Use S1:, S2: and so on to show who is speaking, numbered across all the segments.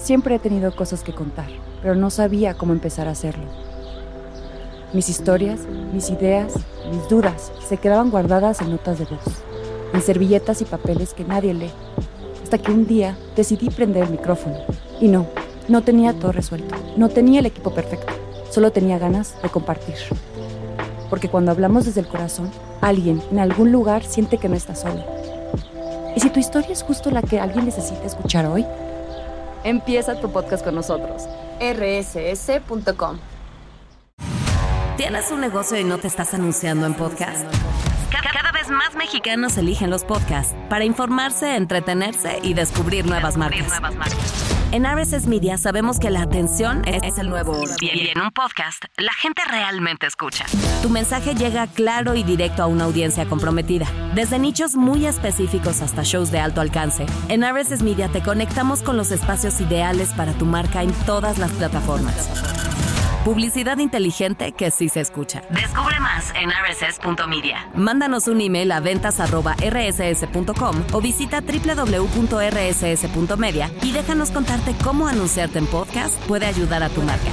S1: Siempre he tenido cosas que contar, pero no sabía cómo empezar a hacerlo. Mis historias, mis ideas, mis dudas se quedaban guardadas en notas de voz, en servilletas y papeles que nadie lee, hasta que un día decidí prender el micrófono. Y no tenía todo resuelto, no tenía el equipo perfecto, solo tenía ganas de compartir. Porque cuando hablamos desde el corazón, alguien en algún lugar siente que no está solo. ¿Y si tu historia es justo la que alguien necesita escuchar hoy? Empieza tu podcast con nosotros. rss.com.
S2: ¿Tienes un negocio y no te estás anunciando en podcast? Cada vez más mexicanos eligen los podcasts para informarse, entretenerse y descubrir nuevas marcas. En RSS Media sabemos que la atención es el nuevo oro. Y en un podcast, la gente realmente escucha. Tu mensaje llega claro y directo a una audiencia comprometida. Desde nichos muy específicos hasta shows de alto alcance, en RSS Media te conectamos con los espacios ideales para tu marca en todas las plataformas. Publicidad inteligente que sí se escucha. Descubre más en rss.media. Mándanos un email a ventas@rss.com o visita www.rss.media y déjanos contarte cómo anunciarte en podcast puede ayudar a tu marca.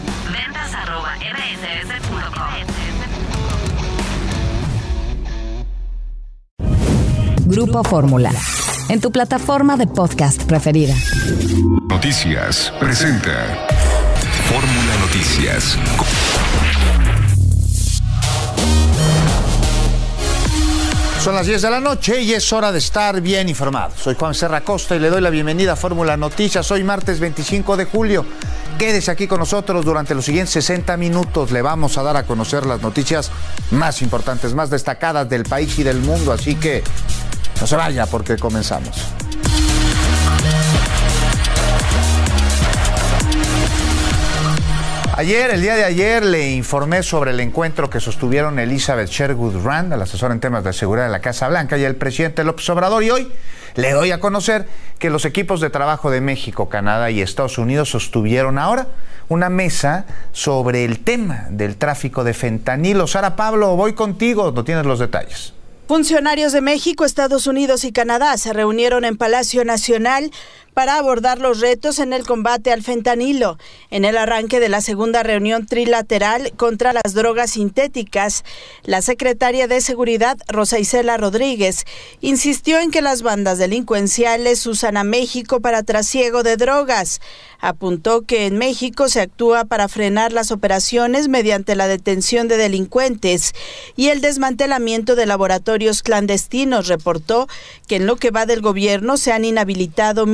S2: ventas@rss.com. Grupo Fórmula. En tu plataforma de podcast preferida.
S3: Noticias presenta Fórmula Noticias.
S4: Son las 10 de la noche y es hora de estar bien informado. Soy Juan Serra Costa y le doy la bienvenida a Fórmula Noticias. Hoy martes 25 de julio. Quédese aquí con nosotros durante los siguientes 60 minutos. Le vamos a dar a conocer las noticias más importantes, más destacadas del país y del mundo. Así que no se vaya porque comenzamos. El día de ayer, le informé sobre el encuentro que sostuvieron Elizabeth Sherwood Randall, asesora en temas de seguridad de la Casa Blanca, y el presidente López Obrador. Y hoy le doy a conocer que los equipos de trabajo de México, Canadá y Estados Unidos sostuvieron ahora una mesa sobre el tema del tráfico de fentanilo. Sara Pablo, voy contigo, no tienes los detalles.
S5: Funcionarios de México, Estados Unidos y Canadá se reunieron en Palacio Nacional para abordar los retos en el combate al fentanilo. En el arranque de la segunda reunión trilateral contra las drogas sintéticas, la secretaria de Seguridad, Rosa Isela Rodríguez, insistió en que las bandas delincuenciales usan a México para trasiego de drogas. Apuntó que en México se actúa para frenar las operaciones mediante la detención de delincuentes y el desmantelamiento de laboratorios clandestinos. Reportó que en lo que va del gobierno se han inhabilitado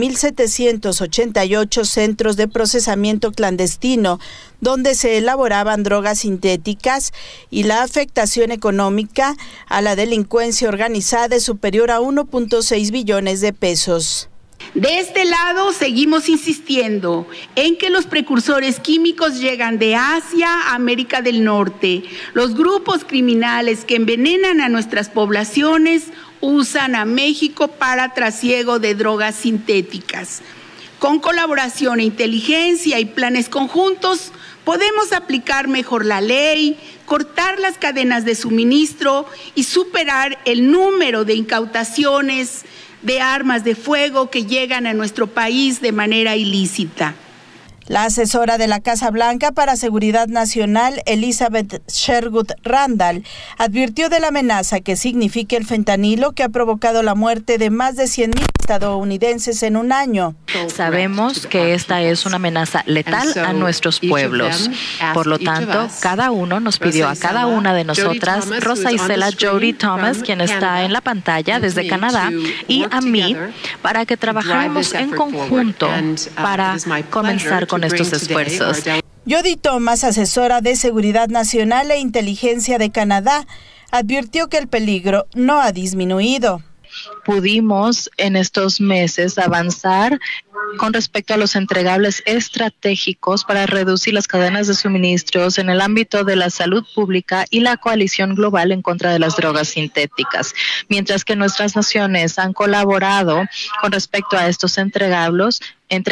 S5: 1,788 centros de procesamiento clandestino donde se elaboraban drogas sintéticas y la afectación económica a la delincuencia organizada es superior a 1.6 billones de pesos.
S6: De este lado, seguimos insistiendo en que los precursores químicos llegan de Asia a América del Norte. Los grupos criminales que envenenan a nuestras poblaciones usan a México para trasiego de drogas sintéticas. Con colaboración e inteligencia y planes conjuntos, podemos aplicar mejor la ley, cortar las cadenas de suministro y superar el número de incautaciones de armas de fuego que llegan a nuestro país de manera ilícita.
S5: La asesora de la Casa Blanca para Seguridad Nacional, Elizabeth Sherwood Randall, advirtió de la amenaza que significa el fentanilo, que ha provocado la muerte de más de 100,000 estadounidenses en un año.
S7: Sabemos que esta es una amenaza letal a nuestros pueblos. Por lo tanto, cada uno nos pidió a cada una de nosotras, Rosa Isela Jody Thomas, quien está en la pantalla desde Canadá, y a mí, para que trabajemos en conjunto para comenzar con estos esfuerzos.
S5: Jody Thomas, asesora de Seguridad Nacional e Inteligencia de Canadá, advirtió que el peligro no ha disminuido.
S7: Pudimos en estos meses avanzar con respecto a los entregables estratégicos para reducir las cadenas de suministros en el ámbito de la salud pública y la coalición global en contra de las drogas sintéticas. Mientras que nuestras naciones han colaborado con respecto a estos entregables,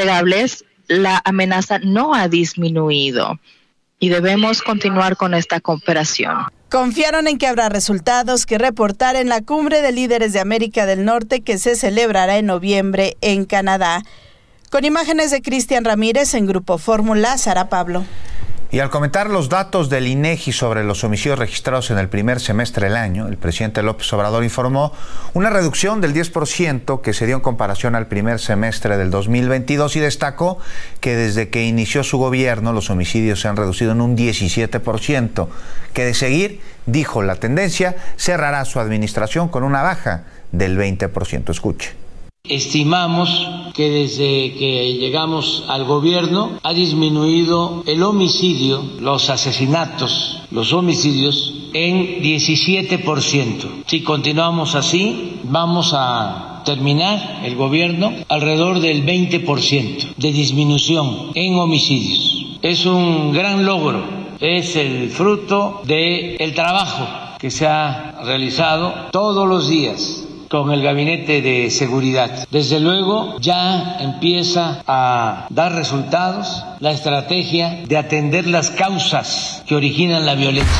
S7: la amenaza no ha disminuido y debemos continuar con esta cooperación.
S5: Confiaron en que habrá resultados que reportar en la Cumbre de Líderes de América del Norte que se celebrará en noviembre en Canadá. Con imágenes de Cristian Ramírez en Grupo Fórmula, Sara Pablo.
S4: Y al comentar los datos del INEGI sobre los homicidios registrados en el primer semestre del año, el presidente López Obrador informó una reducción del 10% que se dio en comparación al primer semestre del 2022 y destacó que desde que inició su gobierno los homicidios se han reducido en un 17%, que de seguir, dijo, la tendencia cerrará su administración con una baja del 20%. Escuche.
S8: Estimamos que desde que llegamos al gobierno ha disminuido el homicidio, los asesinatos, los homicidios en 17%. Si continuamos así, vamos a terminar el gobierno alrededor del 20% de disminución en homicidios. Es un gran logro, es el fruto del trabajo que se ha realizado todos los días con el Gabinete de Seguridad. Desde luego ya empieza a dar resultados la estrategia de atender las causas que originan la violencia.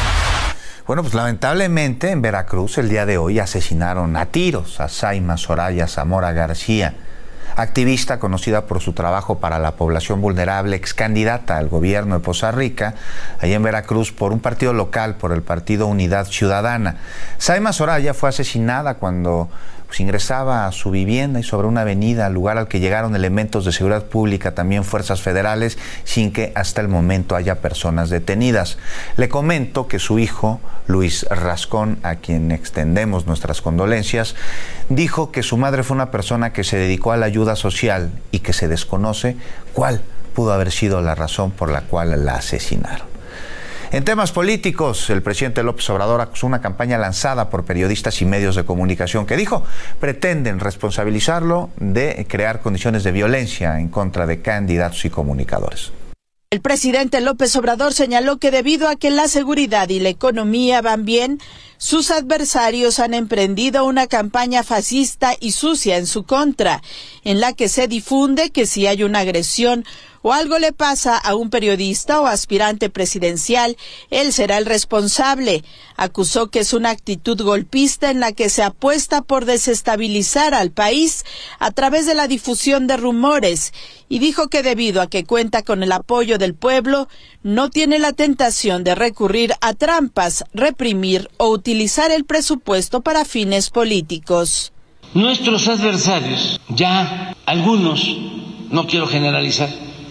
S4: Bueno, pues lamentablemente en Veracruz el día de hoy asesinaron a tiros a Zaima Soraya Zamora García, activista conocida por su trabajo para la población vulnerable, ex candidata al gobierno de Poza Rica, allá en Veracruz, por un partido local, por el partido Unidad Ciudadana. Zaima Soraya fue asesinada cuando ingresaba a su vivienda y sobre una avenida, lugar al que llegaron elementos de seguridad pública, también fuerzas federales, sin que hasta el momento haya personas detenidas. Le comento que su hijo, Luis Rascón, a quien extendemos nuestras condolencias, dijo que su madre fue una persona que se dedicó a la ayuda social y que se desconoce cuál pudo haber sido la razón por la cual la asesinaron. En temas políticos, el presidente López Obrador acusó una campaña lanzada por periodistas y medios de comunicación que dijo pretenden responsabilizarlo de crear condiciones de violencia en contra de candidatos y comunicadores.
S5: El presidente López Obrador señaló que debido a que la seguridad y la economía van bien, sus adversarios han emprendido una campaña fascista y sucia en su contra, en la que se difunde que si hay una agresión o algo le pasa a un periodista o aspirante presidencial, él será el responsable. Acusó que es una actitud golpista en la que se apuesta por desestabilizar al país a través de la difusión de rumores y dijo que debido a que cuenta con el apoyo del pueblo, no tiene la tentación de recurrir a trampas, reprimir o utilizar el presupuesto para fines políticos.
S8: Nuestros adversarios, ya algunos, no quiero generalizar,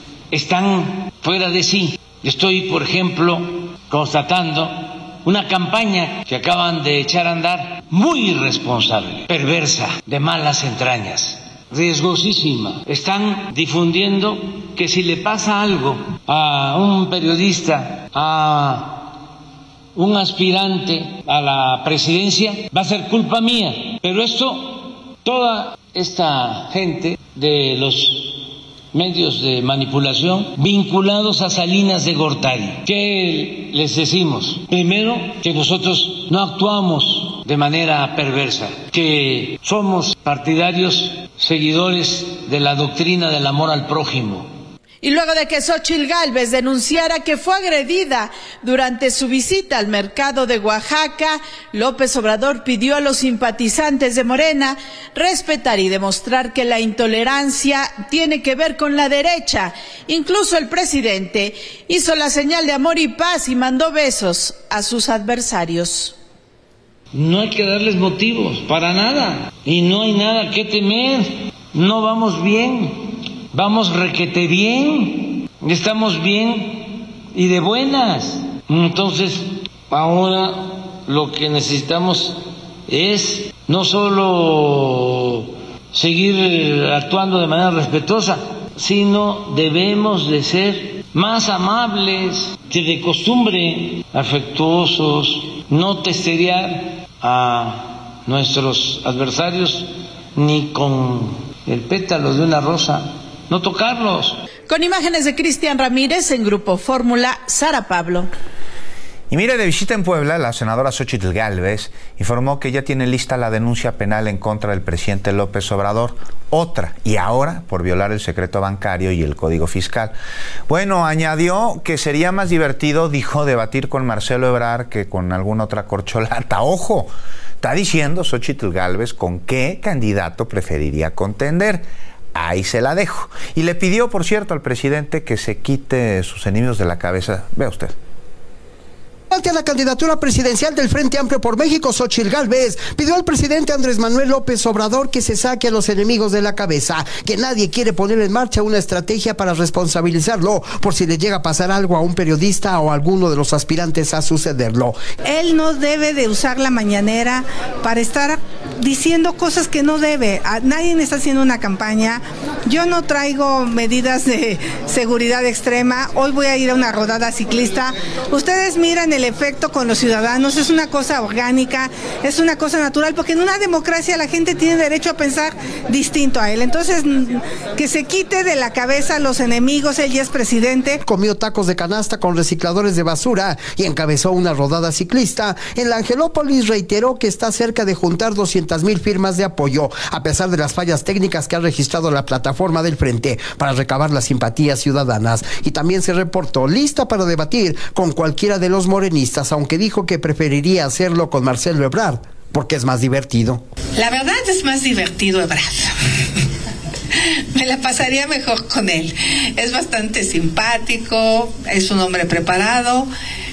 S8: están fuera de sí. Estoy, por ejemplo, constatando una campaña que acaban de echar a andar muy irresponsable, perversa, de malas entrañas, riesgosísima. Están difundiendo que si le pasa algo a un periodista, a un aspirante a la presidencia, va a ser culpa mía. Pero esto, toda esta gente de los medios de manipulación vinculados a Salinas de Gortari. ¿Qué les decimos? Primero, que nosotros no actuamos de manera perversa, que somos partidarios, seguidores de la doctrina del amor al prójimo.
S5: Y luego de que Xóchitl Gálvez denunciara que fue agredida durante su visita al mercado de Oaxaca, López Obrador pidió a los simpatizantes de Morena respetar y demostrar que la intolerancia tiene que ver con la derecha. Incluso el presidente hizo la señal de amor y paz y mandó besos a sus adversarios.
S8: No hay que darles motivos para nada y no hay nada que temer. No vamos bien. Vamos requete bien, estamos bien y de buenas. Entonces, ahora lo que necesitamos es no solo seguir actuando de manera respetuosa, sino debemos de ser más amables que de costumbre, afectuosos, no testerear a nuestros adversarios ni con el pétalo de una rosa. No tocarlos.
S5: Con imágenes de Cristian Ramírez en Grupo Fórmula, Sara Pablo.
S4: Y mire, de visita en Puebla, la senadora Xóchitl Gálvez informó que ya tiene lista la denuncia penal en contra del presidente López Obrador, otra, y ahora por violar el secreto bancario y el código fiscal. Bueno, añadió que sería más divertido, dijo, debatir con Marcelo Ebrard que con alguna otra corcholata. ¡Ojo! Está diciendo Xóchitl Gálvez con qué candidato preferiría contender. ahí se la dejo. Y le pidió, por cierto, al presidente que se quite sus enemigos de la cabeza. Vea usted.
S9: Ante la candidatura presidencial del Frente Amplio por México, Xóchitl Gálvez pidió al presidente Andrés Manuel López Obrador que se saque a los enemigos de la cabeza, que nadie quiere poner en marcha una estrategia para responsabilizarlo por si le llega a pasar algo a un periodista o a alguno de los aspirantes a sucederlo.
S10: Él no debe de usar la mañanera para estar diciendo cosas que no debe. Nadie está haciendo una campaña. Yo no traigo medidas de seguridad extrema. Hoy voy a ir a una rodada ciclista. Ustedes miran el efecto con los ciudadanos, es una cosa orgánica, es una cosa natural, porque en una democracia la gente tiene derecho a pensar distinto a él. Entonces, que se quite de la cabeza a los enemigos, él ya es presidente.
S9: Comió tacos de canasta con recicladores de basura y encabezó una rodada ciclista. En la Angelópolis reiteró que está cerca de juntar 200,000 firmas de apoyo, a pesar de las fallas técnicas que ha registrado la plataforma del Frente para recabar las simpatías ciudadanas. Y también se reportó lista para debatir con cualquiera de los morenistas, aunque dijo que preferiría hacerlo con Marcelo Ebrard, porque es más divertido.
S11: La verdad es más divertido Ebrard. Me la pasaría mejor con él. Es bastante simpático, es un hombre preparado,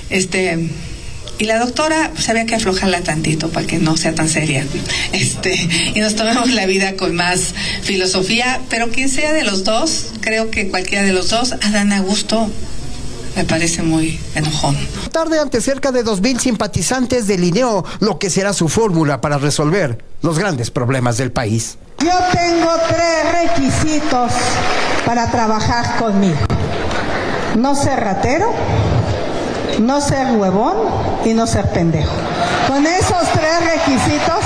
S11: y la doctora, pues había que aflojarla tantito para que no sea tan seria, y nos tomemos la vida con más filosofía, pero quien sea de los dos, creo que cualquiera de los dos, Adán Augusto me parece muy enojón.
S9: Tarde, ante cerca de 2,000 simpatizantes, delineó lo que será su fórmula para resolver los grandes problemas del país.
S10: Yo tengo 3 requisitos para trabajar conmigo: no ser ratero, no ser huevón y no ser pendejo. Con esos 3 requisitos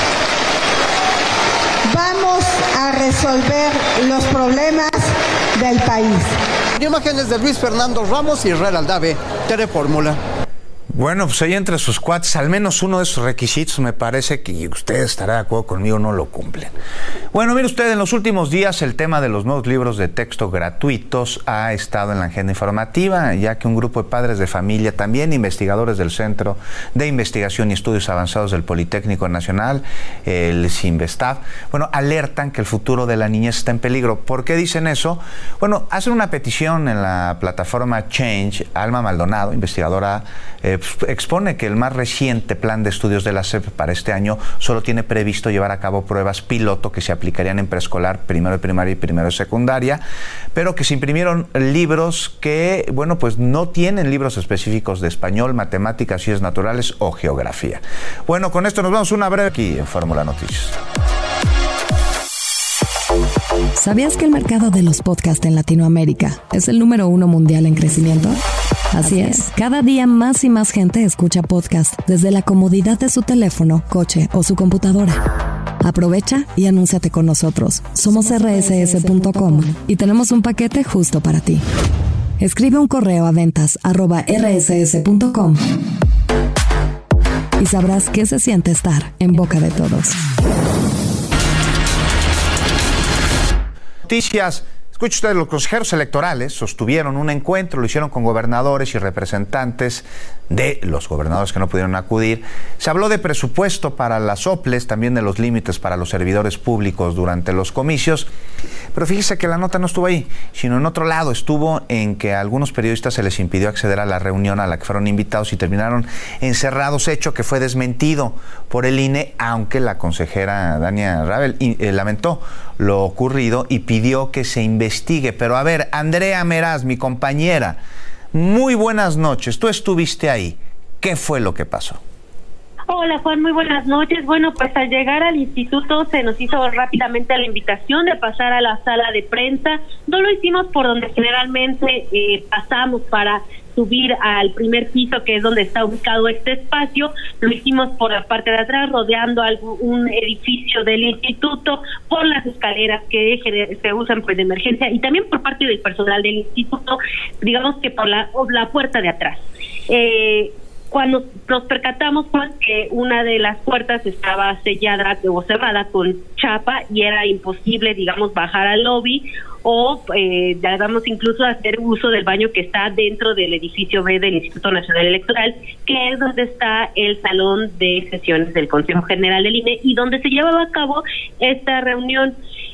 S10: vamos a resolver los problemas del país.
S9: Imágenes de Luis Fernando Ramos y Israel Aldave, Telefórmula.
S4: Bueno, pues ahí entre sus cuates, al menos uno de esos requisitos me parece que, y usted estará de acuerdo conmigo, no lo cumplen. Bueno, mire usted, en los últimos días el tema de los nuevos libros de texto gratuitos ha estado en la agenda informativa, ya que un grupo de padres de familia, también investigadores del Centro de Investigación y Estudios Avanzados del Politécnico Nacional, el CINVESTAV, bueno, alertan que el futuro de la niñez está en peligro. ¿Por qué dicen eso? Bueno, hacen una petición en la plataforma Change. Alma Maldonado, investigadora, expone que el más reciente plan de estudios de la SEP para este año solo tiene previsto llevar a cabo pruebas piloto que se aplicarían en preescolar, primero de primaria y primero de secundaria, pero que se imprimieron libros que, bueno, pues no tienen libros específicos de español, matemáticas, ciencias naturales o geografía. Bueno, con esto nos vamos una breve aquí en Fórmula Noticias.
S2: ¿Sabías que el mercado de los podcasts en Latinoamérica es el número 1 mundial en crecimiento? Así es, cada día más y más gente escucha podcast desde la comodidad de su teléfono, coche o su computadora. Aprovecha y anúnciate con nosotros. Somos rss.com y tenemos un paquete justo para ti. Escribe un correo a ventas@rss.com y sabrás qué se siente estar en boca de todos.
S4: Noticias. Escuche usted, los consejeros electorales sostuvieron un encuentro, lo hicieron con gobernadores y representantes de los gobernadores que no pudieron acudir. Se habló de presupuesto para las OPLES, también de los límites para los servidores públicos durante los comicios. Pero fíjese que la nota no estuvo ahí, sino en otro lado. Estuvo en que a algunos periodistas se les impidió acceder a la reunión a la que fueron invitados y terminaron encerrados, hecho que fue desmentido por el INE, aunque la consejera Dania Rabel lamentó lo ocurrido y pidió que se investigue. Pero a ver, Andrea Meraz, mi compañera, muy buenas noches. Tú estuviste ahí. ¿Qué fue lo que pasó?
S12: Hola Juan, muy buenas noches. Bueno, pues al llegar al instituto se nos hizo rápidamente la invitación de pasar a la sala de prensa. No lo hicimos por donde generalmente pasamos para subir al primer piso, que es donde está ubicado este espacio. Lo hicimos por la parte de atrás, rodeando un edificio del instituto, por las escaleras que se usan pues de emergencia, y también por parte del personal del instituto, digamos que por la puerta de atrás. Cuando nos percatamos pues que una de las puertas estaba sellada o cerrada con chapa y era imposible, digamos, bajar al lobby o digamos incluso hacer uso del baño que está dentro del edificio B del Instituto Nacional Electoral, que es donde está el salón de sesiones del Consejo General del INE y donde se llevaba a cabo esta reunión.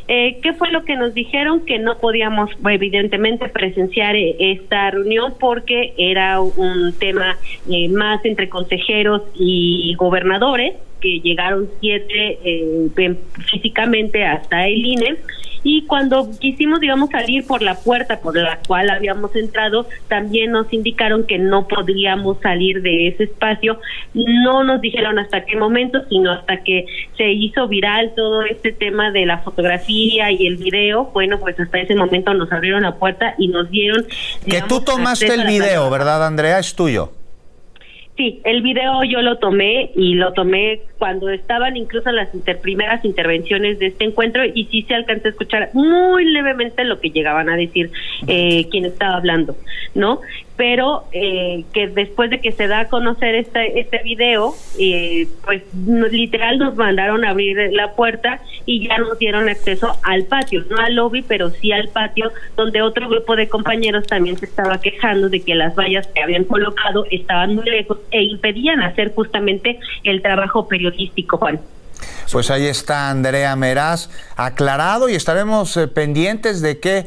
S12: ¿Qué fue lo que nos dijeron? Que no podíamos, evidentemente, presenciar esta reunión porque era un tema más entre consejeros y gobernadores, que llegaron 7 físicamente hasta el INE. Y cuando quisimos, digamos, salir por la puerta por la cual habíamos entrado, también nos indicaron que no podríamos salir de ese espacio. No nos dijeron hasta qué momento, sino hasta que se hizo viral todo este tema de la fotografía y el video. Bueno, pues hasta ese momento nos abrieron la puerta y nos dieron...
S4: Que tú tomaste el video, ¿verdad, Andrea? Es tuyo.
S12: Sí, el video yo lo tomé y lo tomé cuando estaban incluso las primeras intervenciones de este encuentro, y sí se alcanzó a escuchar muy levemente lo que llegaban a decir quien estaba hablando, ¿no? Pero que después de que se da a conocer este video, pues literal nos mandaron a abrir la puerta y ya nos dieron acceso al patio, no al lobby, pero sí al patio, donde otro grupo de compañeros también se estaba quejando de que las vallas que habían colocado estaban muy lejos e impedían hacer justamente el trabajo periodístico, Juan.
S4: Pues ahí está Andrea Meraz, aclarado, y estaremos pendientes de qué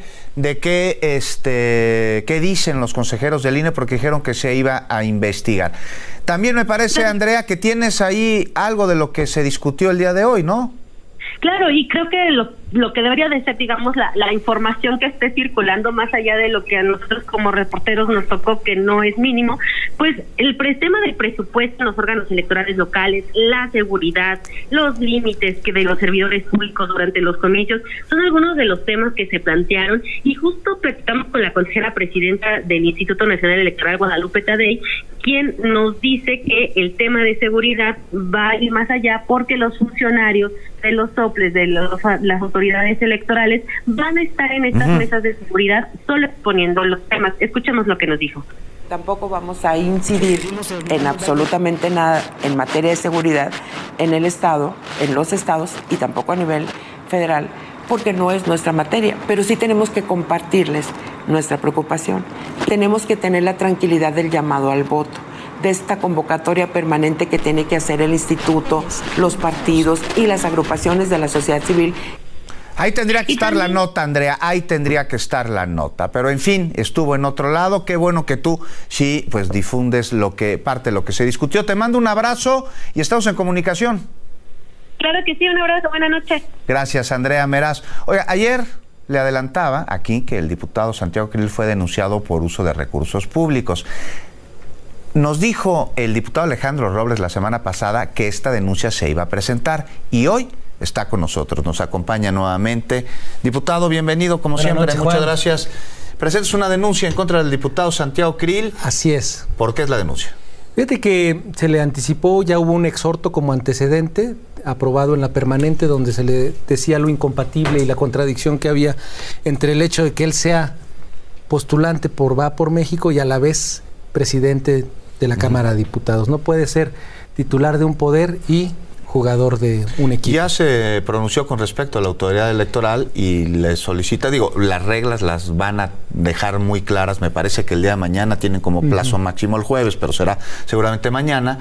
S4: dicen los consejeros del INE, porque dijeron que se iba a investigar. También me parece, Andrea, que tienes ahí algo de lo que se discutió el día de hoy, ¿no?
S12: Claro, y creo que lo que debería de ser, digamos, la información que esté circulando, más allá de lo que a nosotros como reporteros nos tocó, que no es mínimo, pues el tema del presupuesto en los órganos electorales locales, la seguridad, los límites que de los servidores públicos durante los comicios, son algunos de los temas que se plantearon, y justo platicamos con la consejera presidenta del Instituto Nacional Electoral, Guadalupe Tadei, quien nos dice que el tema de seguridad va a ir más allá, porque los funcionarios de los soples, de las autoridades electorales, van a estar en estas mesas de seguridad solo exponiendo los temas. Escuchemos lo que nos dijo.
S13: Tampoco vamos a incidir en absolutamente nada en materia de seguridad en el Estado, en los estados, y tampoco a nivel federal, porque no es nuestra materia, pero sí tenemos que compartirles nuestra preocupación. Tenemos que tener la tranquilidad del llamado al voto, de esta convocatoria permanente que tiene que hacer el instituto, los partidos y las agrupaciones de la sociedad civil.
S4: Ahí tendría que estar la nota, Andrea, ahí tendría que estar la nota, pero en fin, estuvo en otro lado. Qué bueno que tú sí, pues difundes parte de lo que se discutió. Te mando un abrazo y estamos en comunicación.
S12: Claro que sí, un abrazo, buenas noches.
S4: Gracias, Andrea Meraz. Oiga, ayer le adelantaba aquí que el diputado Santiago Krill fue denunciado por uso de recursos públicos. Nos dijo el diputado Alejandro Robles la semana pasada que esta denuncia se iba a presentar, y hoy está con nosotros, nos acompaña nuevamente. Diputado, bienvenido, como siempre, muchas gracias. Presentas una denuncia en contra del diputado Santiago Krill.
S14: Así es.
S4: ¿Por qué es la denuncia?
S14: Fíjate que se le anticipó, ya hubo un exhorto como antecedente aprobado en la permanente, donde se le decía lo incompatible y la contradicción que había entre el hecho de que él sea postulante por Va por México y a la vez presidente de la Cámara de Diputados. No puede ser titular de un poder y jugador de un equipo.
S4: Ya se pronunció con respecto a la autoridad electoral y le solicita, las reglas las van a dejar muy claras, me parece que el día de mañana tienen como plazo máximo el jueves, pero será seguramente mañana,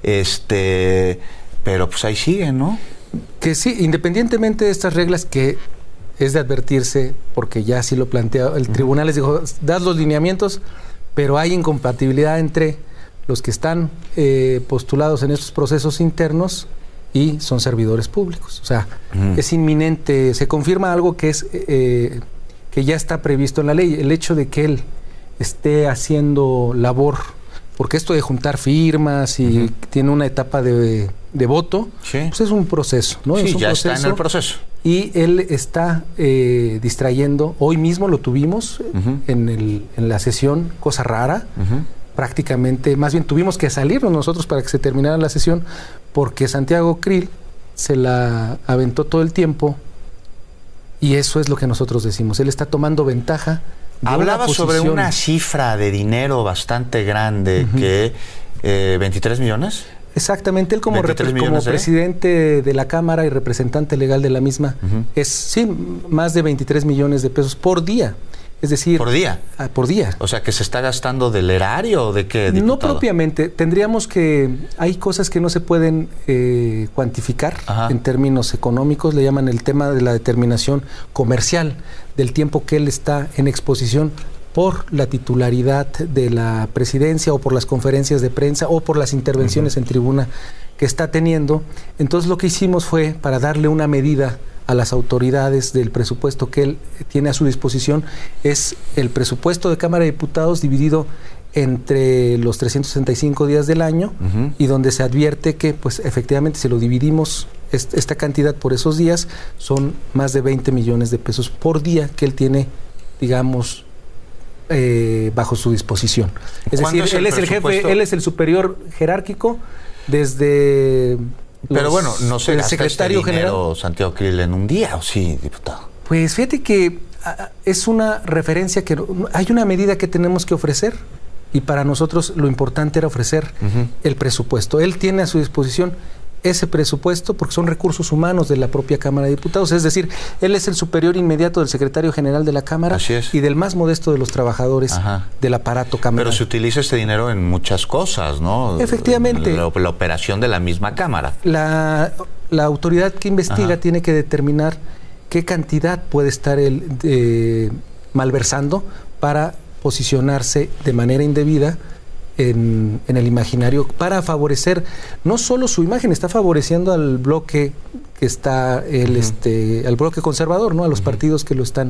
S4: pero pues ahí sigue, ¿no?
S14: Que sí, independientemente de estas reglas, que es de advertirse, porque ya así lo plantea el tribunal, les dijo, das los lineamientos, pero hay incompatibilidad entre los que están postulados en estos procesos internos y son servidores públicos. O sea, es inminente, se confirma algo que es que ya está previsto en la ley, el hecho de que él esté haciendo labor, porque esto de juntar firmas y tiene una etapa de voto, pues es un proceso, ¿no?
S4: Sí,
S14: es un
S4: ya
S14: proceso,
S4: está en el proceso.
S14: Y él está distrayendo, hoy mismo lo tuvimos en la sesión, cosa rara, prácticamente, más bien tuvimos que salirnos nosotros para que se terminara la sesión, porque Santiago Krill se la aventó todo el tiempo, y eso es lo que nosotros decimos, él está tomando ventaja.
S4: Hablaba sobre una cifra de dinero bastante grande, que 23 millones.
S14: Exactamente, él como presidente de la Cámara y representante legal de la misma, es más de 23 millones de pesos por día. Es decir...
S4: ¿Por día?
S14: Por día.
S4: O sea, ¿que se está gastando del erario o de qué, diputado?
S14: No propiamente. Tendríamos que... Hay cosas que no se pueden cuantificar en términos económicos. Le llaman el tema de la determinación comercial del tiempo que él está en exposición por la titularidad de la presidencia o por las conferencias de prensa o por las intervenciones en tribuna que está teniendo. Entonces lo que hicimos fue, para darle una medida a las autoridades del presupuesto que él tiene a su disposición, es el presupuesto de Cámara de Diputados dividido entre los 365 días del año y donde se advierte que, pues, efectivamente, si lo dividimos esta cantidad por esos días, son más de 20 millones de pesos por día que él tiene, digamos, bajo su disposición. Es decir, él es el jefe, él es el superior jerárquico desde...
S4: Pero bueno, no se gasta
S14: secretario
S4: este dinero,
S14: general.
S4: Santiago Krill, en un día, ¿o sí, diputado?
S14: Pues fíjate que es una referencia que hay una medida que tenemos que ofrecer y para nosotros lo importante era ofrecer el presupuesto. Él tiene a su disposición ese presupuesto porque son recursos humanos de la propia Cámara de Diputados, es decir, él es el superior inmediato del secretario general de la Cámara y del más modesto de los trabajadores del aparato cameral.
S4: Pero se utiliza este dinero en muchas cosas, ¿no?
S14: Efectivamente.
S4: La operación de la misma Cámara.
S14: La autoridad que investiga tiene que determinar qué cantidad puede estar él malversando para posicionarse de manera indebida en el imaginario para favorecer no solo su imagen, está favoreciendo al bloque que está al bloque conservador, ¿no? A los partidos que lo están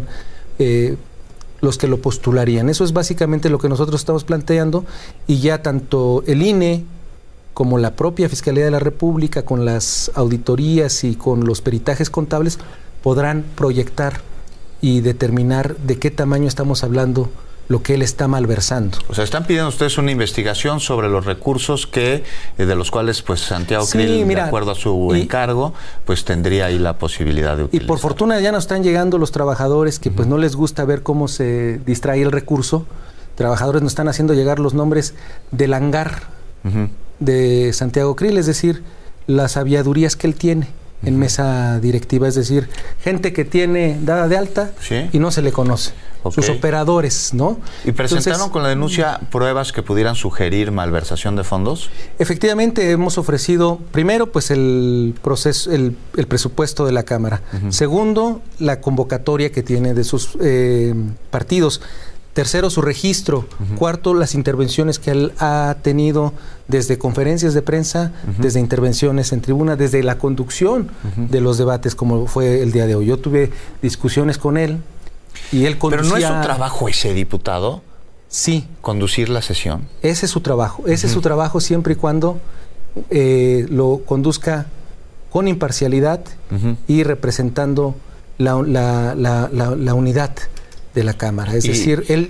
S14: los que lo postularían. Eso es básicamente lo que nosotros estamos planteando y ya tanto el INE como la propia Fiscalía de la República con las auditorías y con los peritajes contables podrán proyectar y determinar de qué tamaño estamos hablando lo que él está malversando.
S4: O sea, están pidiendo ustedes una investigación sobre los recursos que de los cuales pues Santiago Krill, de acuerdo a su encargo, pues tendría ahí la posibilidad de utilizar.
S14: Y por fortuna ya nos están llegando los trabajadores que pues no les gusta ver cómo se distrae el recurso. Trabajadores nos están haciendo llegar los nombres del hangar de Santiago Krill, es decir, las aviadurías que él tiene en mesa directiva, es decir, gente que tiene dada de alta y no se le conoce. Sus operadores, ¿no?
S4: ¿Y presentaron
S14: Entonces,
S4: con la denuncia pruebas que pudieran sugerir malversación de fondos?
S14: Efectivamente, hemos ofrecido, primero, pues el proceso, el presupuesto de la Cámara. Segundo, la convocatoria que tiene de sus partidos. Tercero, su registro. Cuarto, las intervenciones que él ha tenido desde conferencias de prensa, desde intervenciones en tribuna, desde la conducción de los debates, como fue el día de hoy. Yo tuve discusiones con él y él conducía...
S4: ¿Pero no es su trabajo ese, diputado?
S14: Sí.
S4: ¿Conducir la sesión?
S14: Ese es su trabajo. Ese es su trabajo siempre y cuando lo conduzca con imparcialidad y representando la unidad de la Cámara. Es decir, él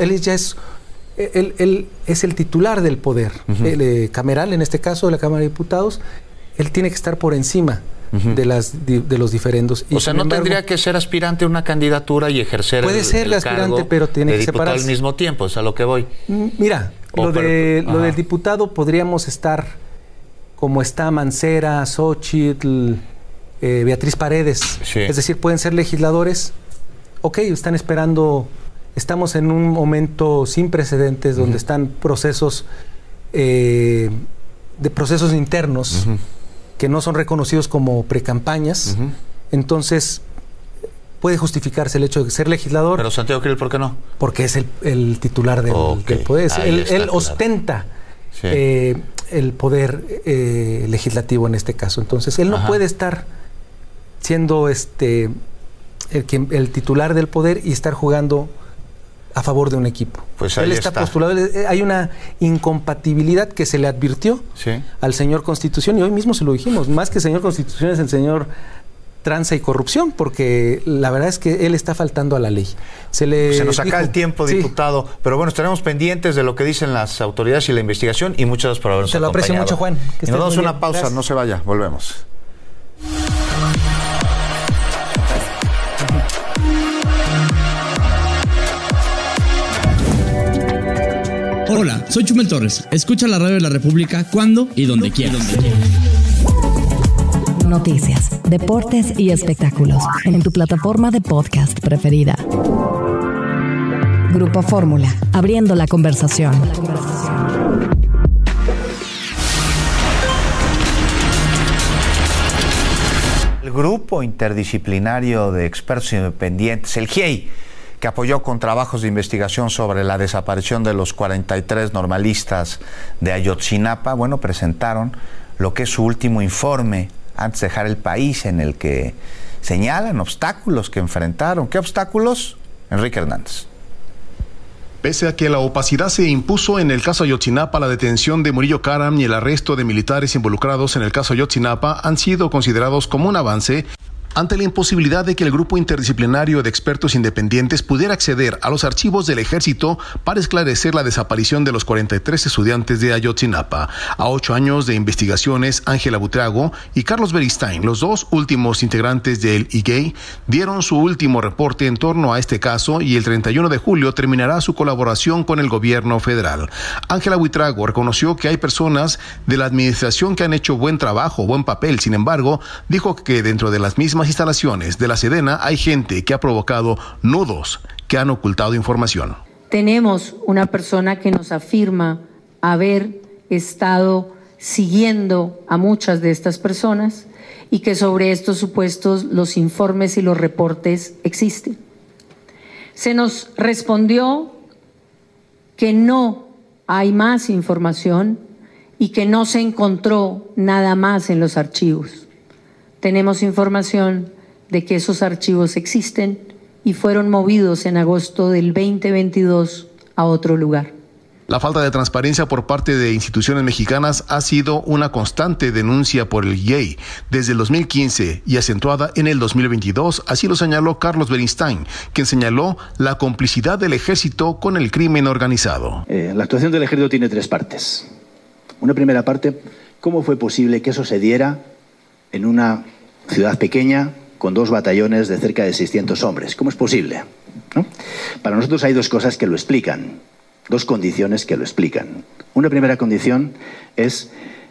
S14: es el titular del poder cameral, en este caso de la Cámara de Diputados. Él tiene que estar por encima de los diferendos.
S4: O sea, no tendría que ser aspirante a una candidatura y ejercer
S14: puede ser el aspirante, pero tiene que separarse
S4: al mismo tiempo, es a lo que voy.
S14: Mira, lo del diputado podríamos estar como está Mancera, Xóchitl, Beatriz Paredes. Es decir, pueden ser legisladores. Ok, están esperando, estamos en un momento sin precedentes donde están procesos procesos internos que no son reconocidos como precampañas. Entonces, puede justificarse el hecho de ser legislador.
S4: Pero Santiago Krill, ¿por qué no?
S14: Porque es el titular del poder. Él ostenta el poder legislativo en este caso. Entonces, él no puede estar siendo el titular del poder y estar jugando a favor de un equipo.
S4: Pues ahí
S14: él está postulado. Hay una incompatibilidad que se le advirtió al señor Constitución y hoy mismo se lo dijimos. Más que señor Constitución es el señor tranza y corrupción, porque la verdad es que él está faltando a la ley. Se
S4: nos acaba el tiempo, diputado, pero bueno, estaremos pendientes de lo que dicen las autoridades y la investigación y muchas gracias por habernos acompañado.
S14: Te lo aprecio mucho, Juan.
S4: Y nos damos una pausa, no se vaya, volvemos.
S15: Hola, soy Chumel Torres. Escucha la radio de la República cuando y donde quieras.
S2: Noticias, deportes y espectáculos en tu plataforma de podcast preferida. Grupo Fórmula, abriendo la conversación.
S4: El Grupo Interdisciplinario de Expertos Independientes, el GIEI, que apoyó con trabajos de investigación sobre la desaparición de los 43 normalistas de Ayotzinapa, presentaron lo que es su último informe antes de dejar el país, en el que señalan obstáculos que enfrentaron. ¿Qué obstáculos? Enrique Hernández.
S16: Pese a que la opacidad se impuso en el caso Ayotzinapa, la detención de Murillo Karam y el arresto de militares involucrados en el caso Ayotzinapa han sido considerados como un avance ante la imposibilidad de que el Grupo Interdisciplinario de Expertos Independientes pudiera acceder a los archivos del Ejército para esclarecer la desaparición de los 43 estudiantes de Ayotzinapa. A 8 años de investigaciones, Ángela Buitrago y Carlos Beristain, los dos últimos integrantes del IGEI, dieron su último reporte en torno a este caso y el 31 de julio terminará su colaboración con el gobierno federal. Ángela Buitrago reconoció que hay personas de la administración que han hecho buen trabajo, buen papel. Sin embargo, dijo que dentro de las mismas instalaciones de la Sedena hay gente que ha provocado nudos, que han ocultado información.
S17: Tenemos una persona que nos afirma haber estado siguiendo a muchas de estas personas y que sobre estos supuestos los informes y los reportes existen. Se nos respondió que no hay más información y que no se encontró nada más en los archivos. Tenemos información de que esos archivos existen y fueron movidos en agosto del 2022 a otro lugar.
S16: La falta de transparencia por parte de instituciones mexicanas ha sido una constante denuncia por el IGEI desde el 2015 y acentuada en el 2022, así lo señaló Carlos Beristain, quien señaló la complicidad del Ejército con el crimen organizado.
S18: La actuación del Ejército tiene 3 partes. Una primera parte, ¿cómo fue posible que eso se diera en una ciudad pequeña con 2 batallones de cerca de 600 hombres? ¿Cómo es posible? ¿No? Para nosotros hay 2 cosas que lo explican, 2 condiciones que lo explican. Una primera condición es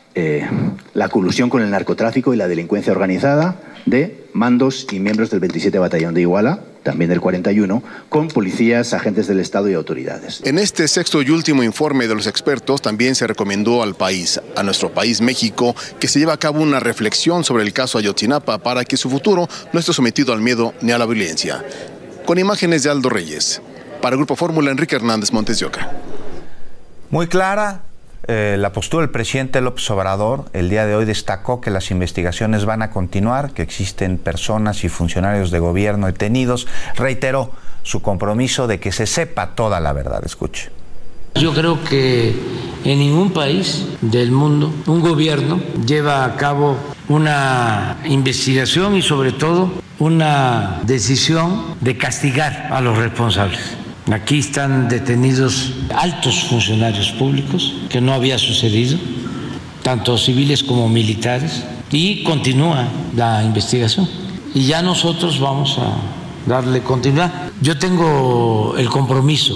S18: la colusión con el narcotráfico y la delincuencia organizada de mandos y miembros del 27 Batallón de Iguala, también del 41, con policías, agentes del Estado y autoridades.
S16: En este 6º y último informe de los expertos también se recomendó al país, a nuestro país México, que se lleve a cabo una reflexión sobre el caso Ayotzinapa para que su futuro no esté sometido al miedo ni a la violencia. Con imágenes de Aldo Reyes. Para Grupo Fórmula, Enrique Hernández, Montes de Oca.
S4: Muy clara la postura del presidente López Obrador. El día de hoy destacó que las investigaciones van a continuar, que existen personas y funcionarios de gobierno detenidos. Reiteró su compromiso de que se sepa toda la verdad. Escuche.
S8: Yo creo que en ningún país del mundo un gobierno lleva a cabo una investigación y sobre todo una decisión de castigar a los responsables. Aquí están detenidos altos funcionarios públicos, que no había sucedido, tanto civiles como militares, y continúa la investigación. Y ya nosotros vamos a darle continuidad. Yo tengo el compromiso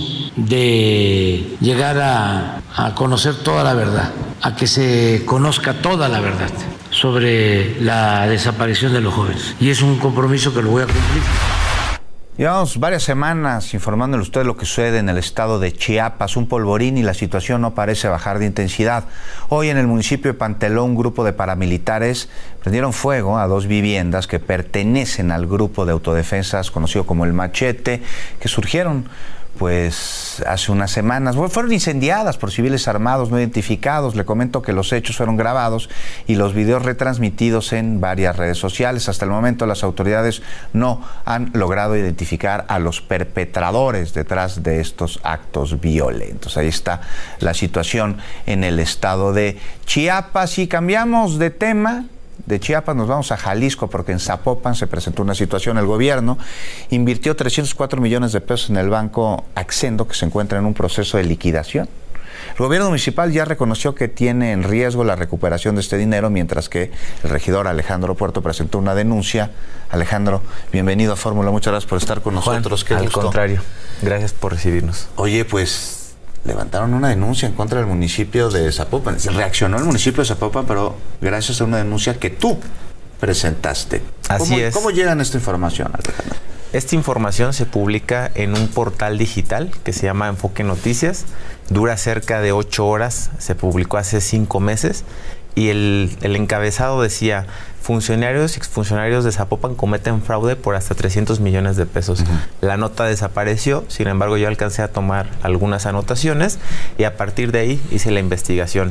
S8: de llegar a conocer toda la verdad, a que se conozca toda la verdad sobre la desaparición de los jóvenes. Y es un compromiso que lo voy a cumplir.
S4: Llevamos varias semanas informándole a usted lo que sucede en el estado de Chiapas, un polvorín y la situación no parece bajar de intensidad. Hoy en el municipio de Pantelón, un grupo de paramilitares prendieron fuego a 2 viviendas que pertenecen al grupo de autodefensas conocido como el Machete, que surgieron pues hace unas semanas. Fueron incendiadas por civiles armados no identificados. Le comento que los hechos fueron grabados y los videos retransmitidos en varias redes sociales. Hasta el momento las autoridades no han logrado identificar a los perpetradores detrás de estos actos violentos. Ahí está la situación en el estado de Chiapas. Y cambiamos de tema. De Chiapas nos vamos a Jalisco, porque en Zapopan se presentó una situación. El gobierno invirtió 304 millones de pesos en el banco Accendo, que se encuentra en un proceso de liquidación. El gobierno municipal ya reconoció que tiene en riesgo la recuperación de este dinero, mientras que el regidor Alejandro Puerto presentó una denuncia. Alejandro, bienvenido a Fórmula, muchas gracias por estar con nosotros.
S19: Juan, al contrario, gracias por recibirnos.
S4: Oye, pues levantaron una denuncia en contra del municipio de Zapopan. Reaccionó el municipio de Zapopan, pero gracias a una denuncia que tú presentaste.
S19: Así es.
S4: ¿Cómo llegan esta información, Alejandro?
S19: Esta información se publica en un portal digital que se llama Enfoque Noticias. Dura cerca de 8 horas, se publicó hace 5 meses y el encabezado decía: funcionarios y exfuncionarios de Zapopan cometen fraude por hasta 300 millones de pesos. La nota desapareció, sin embargo yo alcancé a tomar algunas anotaciones y a partir de ahí hice la investigación.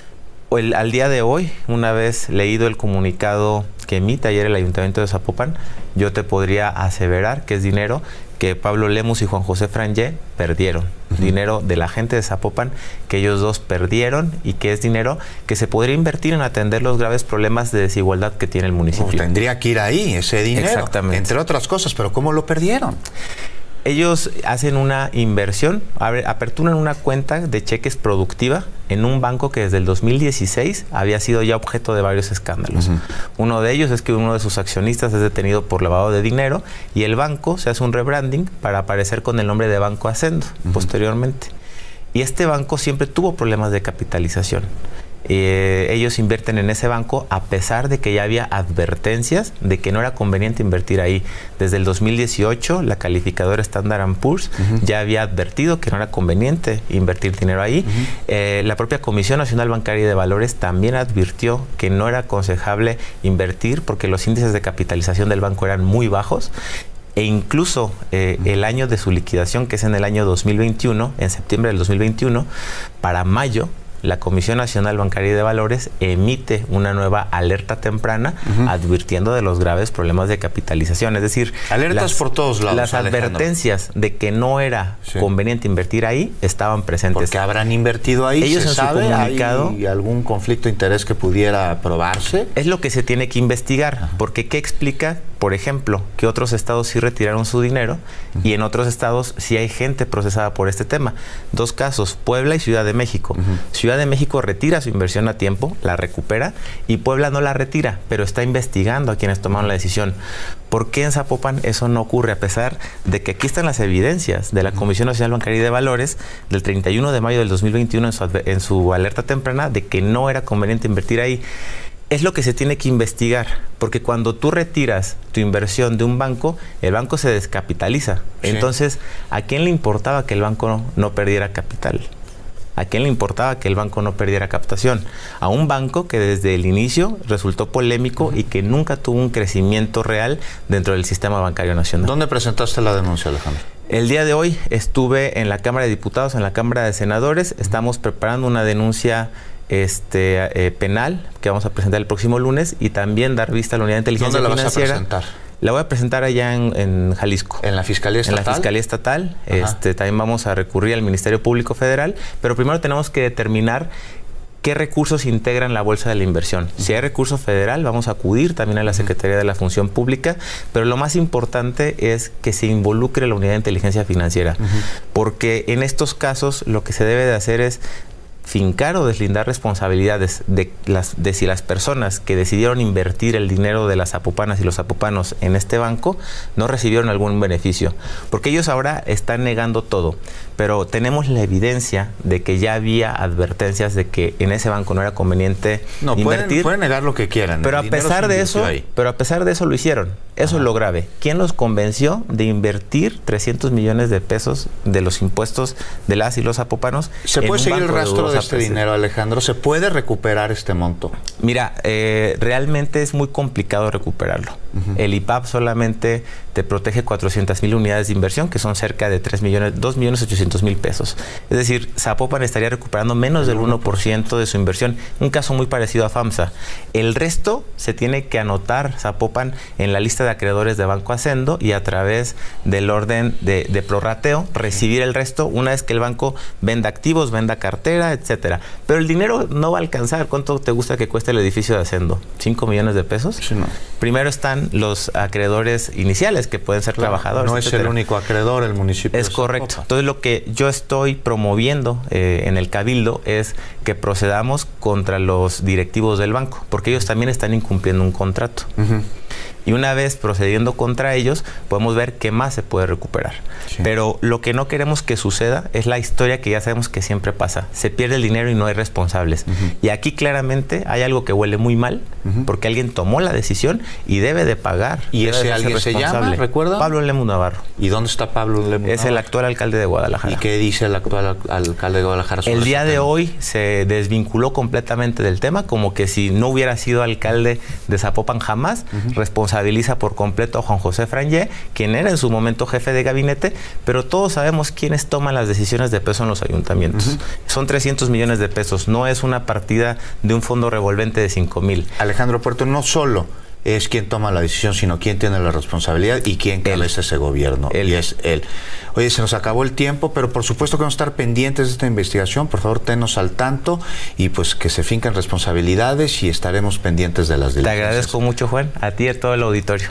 S19: Al día de hoy, una vez leído el comunicado que emite ayer el Ayuntamiento de Zapopan, yo te podría aseverar que es dinero que Pablo Lemus y Juan José Frangé perdieron. Dinero de la gente de Zapopan que ellos dos perdieron y que es dinero que se podría invertir en atender los graves problemas de desigualdad que tiene el municipio.
S4: Tendría que ir ahí ese dinero,
S19: exactamente,
S4: entre otras cosas, pero ¿cómo lo perdieron?
S19: Ellos hacen una inversión, aperturan una cuenta de cheques productiva en un banco que desde el 2016 había sido ya objeto de varios escándalos. Uno de ellos es que uno de sus accionistas es detenido por lavado de dinero y el banco se hace un rebranding para aparecer con el nombre de Banco Hacendo posteriormente. Y este banco siempre tuvo problemas de capitalización. Ellos invierten en ese banco a pesar de que ya había advertencias de que no era conveniente invertir ahí. Desde el 2018 la calificadora Standard & Poor's ya había advertido que no era conveniente invertir dinero ahí. La propia Comisión Nacional Bancaria y de Valores también advirtió que no era aconsejable invertir porque los índices de capitalización del banco eran muy bajos. E incluso el año de su liquidación, que es en el año 2021, en septiembre del 2021, para mayo, la Comisión Nacional Bancaria y de Valores emite una nueva alerta temprana advirtiendo de los graves problemas de capitalización. Es decir,
S4: alertas por todos lados.
S19: Las advertencias de que no era conveniente invertir ahí estaban presentes.
S4: Porque habrán invertido ahí.
S19: Ellos en su comunicado,
S4: ¿hay algún conflicto de interés que pudiera probarse?
S19: Es lo que se tiene que investigar. Porque ¿qué explica? Por ejemplo, que otros estados sí retiraron su dinero y en otros estados sí hay gente procesada por este tema. 2 casos, Puebla y Ciudad de México. Ciudad de México retira su inversión a tiempo, la recupera, y Puebla no la retira, pero está investigando a quienes tomaron la decisión. ¿Por qué en Zapopan eso no ocurre? A pesar de que aquí están las evidencias de la Comisión Nacional Bancaria y de Valores del 31 de mayo del 2021 en su alerta temprana de que no era conveniente invertir ahí. Es lo que se tiene que investigar, porque cuando tú retiras tu inversión de un banco, el banco se descapitaliza. Sí. Entonces, ¿a quién le importaba que el banco no perdiera capital? ¿A quién le importaba que el banco no perdiera captación? A un banco que desde el inicio resultó polémico y que nunca tuvo un crecimiento real dentro del sistema bancario nacional.
S4: ¿Dónde presentaste la denuncia, Alejandro?
S19: El día de hoy estuve en la Cámara de Diputados, en la Cámara de Senadores. Estamos preparando una denuncia penal que vamos a presentar el próximo lunes y también dar vista a la Unidad de Inteligencia Financiera.
S4: ¿Dónde la vas a presentar?
S19: La voy a presentar allá en Jalisco.
S4: ¿En la Fiscalía Estatal?
S19: En la Fiscalía Estatal. También vamos a recurrir al Ministerio Público Federal, pero primero tenemos que determinar qué recursos integran la bolsa de la inversión. Si hay recurso federal, vamos a acudir también a la Secretaría de la Función Pública, pero lo más importante es que se involucre la Unidad de Inteligencia Financiera, porque en estos casos lo que se debe de hacer es fincar o deslindar responsabilidades de si las personas que decidieron invertir el dinero de las zapopanas y los zapopanos en este banco no recibieron algún beneficio, porque ellos ahora están negando todo, pero tenemos la evidencia de que ya había advertencias de que en ese banco no era conveniente invertir.
S4: Pueden negar lo que quieran,
S19: pero a pesar de eso lo hicieron. Eso es lo grave. ¿Quién los convenció de invertir 300 millones de pesos de los impuestos de las y los zapopanos?
S4: ¿Se puede seguir el rastro de este dinero, Alejandro? ¿Se puede recuperar este monto?
S19: Mira, realmente es muy complicado recuperarlo. El IPAP solamente te protege 400,000 unidades de inversión, que son cerca de 2.800.000 pesos. Es decir, Zapopan estaría recuperando menos del 1% de su inversión. Un caso muy parecido a FAMSA. El resto se tiene que anotar Zapopan en la lista de acreedores de Banco Hacendo y a través del orden de prorrateo recibir el resto una vez que el banco venda activos, venda cartera, etcétera. Pero el dinero no va a alcanzar. ¿Cuánto te gusta que cueste el edificio de Hacendo? ¿5 millones de pesos?
S4: Sí, no.
S19: Primero están los acreedores iniciales, que pueden ser trabajadores.
S4: No es el único acreedor el municipio.
S19: Es correcto. Entonces, lo que yo estoy promoviendo en el Cabildo es que procedamos contra los directivos del banco, porque ellos también están incumpliendo un contrato. Y una vez procediendo contra ellos, podemos ver qué más se puede recuperar. Sí. Pero lo que no queremos que suceda es la historia que ya sabemos que siempre pasa. Se pierde el dinero y no hay responsables. Y aquí claramente hay algo que huele muy mal, porque alguien tomó la decisión y debe de pagar.
S4: ¿Y ese alguien se llama, recuerda?
S19: Pablo Lemus Navarro.
S4: ¿Y dónde está Pablo Lemus Navarro?
S19: Es el actual alcalde de Guadalajara.
S4: ¿Y qué dice el actual alcalde de Guadalajara sobre
S19: el día de
S4: tema?
S19: hoy se desvinculó completamente del tema, como que si no hubiera sido alcalde de Zapopan jamás, responsabiliza por completo a Juan José Frangé, quien era en su momento jefe de gabinete, pero todos sabemos quiénes toman las decisiones de peso en los ayuntamientos. Son 300 millones de pesos, no es una partida de un fondo revolvente de 5,000.
S4: Alejandro Puerto, no solo es quien toma la decisión, sino quien tiene la responsabilidad y quien cabeza ese gobierno. Y es él. Oye, se nos acabó el tiempo, pero por supuesto que vamos a estar pendientes de esta investigación. Por favor, tenos al tanto y pues que se finquen responsabilidades y estaremos pendientes de las diligencias.
S19: Te agradezco mucho, Juan, a ti y a todo el auditorio.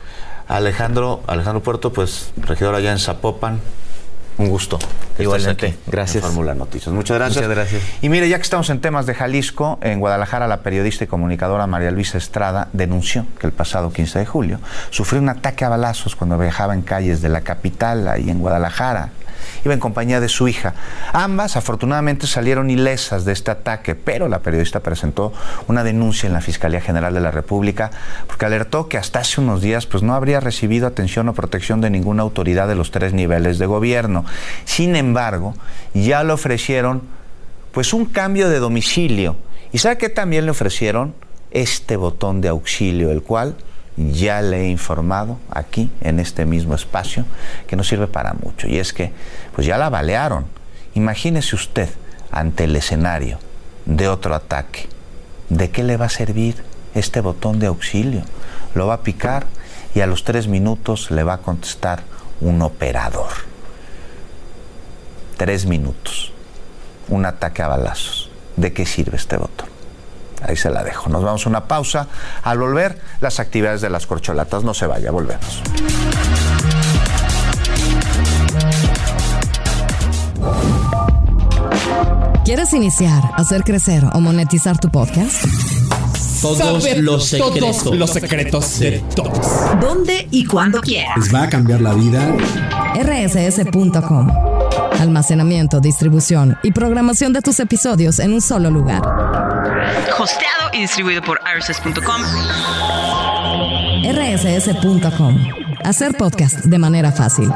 S4: Alejandro Puerto, pues regidor allá en Zapopan. Un gusto.
S19: Igualmente. Gracias.
S4: Fórmula Noticias. Muchas gracias.
S19: Muchas gracias.
S4: Y mire, ya que estamos en temas de Jalisco, en Guadalajara la periodista y comunicadora María Luisa Estrada denunció que el pasado 15 de julio sufrió un ataque a balazos cuando viajaba en calles de la capital, ahí en Guadalajara. Iba en compañía de su hija. Ambas, afortunadamente, salieron ilesas de este ataque, pero la periodista presentó una denuncia en la Fiscalía General de la República porque alertó que hasta hace unos días pues, no habría recibido atención o protección de ninguna autoridad de los 3 niveles de gobierno. Sin embargo, ya le ofrecieron pues, un cambio de domicilio. ¿Y sabe qué también le ofrecieron? Este botón de auxilio, el cual ya le he informado aquí en este mismo espacio que no sirve para mucho, y es que pues ya la balearon. Imagínese usted ante el escenario de otro ataque, ¿de qué le va a servir este botón de auxilio? Lo va a picar y a los 3 minutos le va a contestar un operador. 3 minutos, un ataque a balazos. ¿De qué sirve este botón? Ahí se la dejo. Nos vamos a una pausa. Al volver, las actividades de las corcholatas. No se vaya, volvemos.
S2: ¿Quieres iniciar, hacer crecer o monetizar tu podcast?
S15: Todos los secretos de todos.
S2: ¿Dónde y cuándo quieras?
S15: Les va a cambiar la vida.
S2: rss.com. Almacenamiento, distribución y programación de tus episodios en un solo lugar.
S20: Hosteado y distribuido por rss.com.
S2: rss.com. Hacer podcast de manera fácil.